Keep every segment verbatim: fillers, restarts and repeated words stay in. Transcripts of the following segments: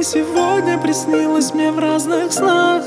сегодня приснилась мне в разных снах.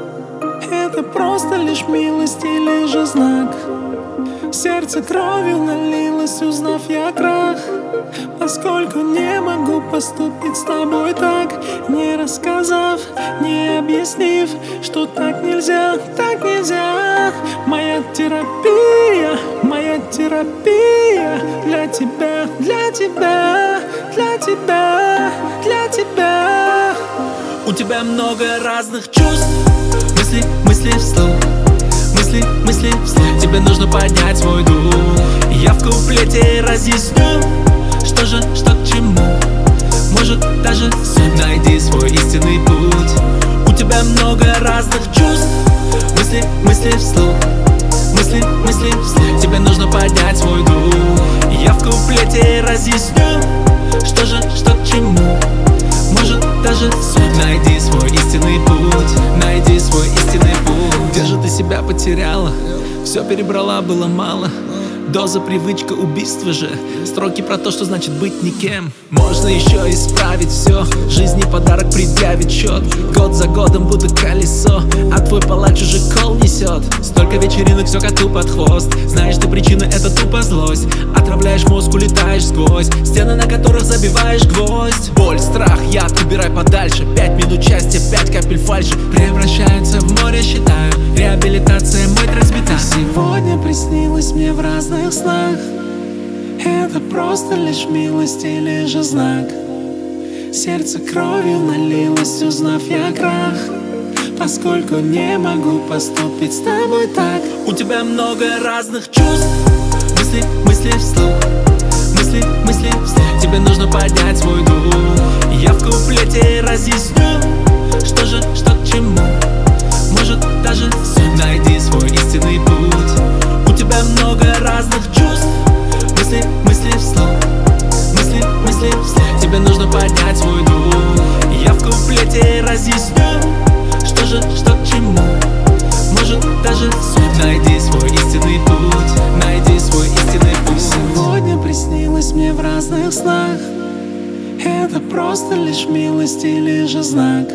Это просто лишь милость или же знак? Сердце кровью налилось, узнав я крах. Поскольку не могу поступить с тобой так, не рассказав, не объяснив, что так нельзя, так нельзя. Моя терапия, моя терапия для тебя, для тебя, для тебя, для тебя. У тебя много разных чувств, мысли, мысли вслух, мысли, мысли вслух. Тебе нужно поднять свой дух. Я в куплете разъясню, что же, что к чему. Может даже сон. Найди свой истинный путь. У тебя много разных чувств, мысли, мысли вслух, мысли, мысли вслух. Тебе нужно поднять свой дух. Я в куплете разъясню, что же, что к чему. Может даже сон. Найди свой истинный путь, найди свой истинный путь. Где же ты себя потеряла? Все перебрала, было мало. Доза, привычка, убийство же. Строки про то, что значит быть никем. Можно еще исправить все. Жизни подарок предъявит счет. Год за годом будто колесо, а твой палач уже кол несет. Столько вечеринок, все коту под хвост. Знаешь ты причины, это тупо злость. Отравляешь мозг, улетаешь сквозь стены, на которых забиваешь гвоздь. Боль, страх, яд, убирай подальше. Пять минут счастья, пять капель фальши превращаются в море, считаю. Реабилитация, мой трек сбита. Сегодня приснилось мне в разных снах. Это просто лишь милость или же знак? Сердце кровью налилось, узнав я крах. Поскольку не могу поступить с тобой так. У тебя много разных чувств, мысли, мысли вслух, мысли, мысли вслух. Тебе нужно поднять свой дух. Я в куплете разъясню, что же, что к чему. Может даже сон. Найди свой истинный путь. У тебя много разных чувств, мысли, мысли вслух, мысли, мысли вслух. Тебе нужно поднять свой дух. Я в куплете разъясню, что же, что к чему. Может даже сон. Найди свой истинный путь, найди свой истинный путь. Сегодня приснилось мне в разных снах. Это просто лишь милость или же знак?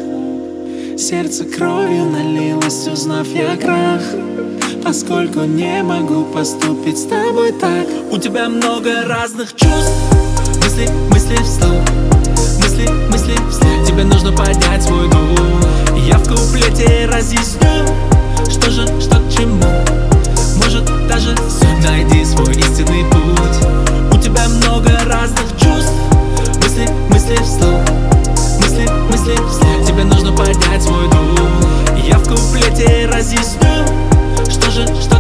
Сердце кровью налилось, узнав я крах. Поскольку не могу поступить с тобой так. У тебя много разных чувств, мысли, мысли вслух, мысли, мысли вслух. Тебе нужно поднять свой дух. Я в куплете разъясню, что же, что к чему. Может даже сон. Найди свой истинный путь. У тебя много разных чувств, мысли, мысли вслух, мысли, мысли вслух. Тебе нужно поднять свой дух. Я в куплете разъясню, что же, что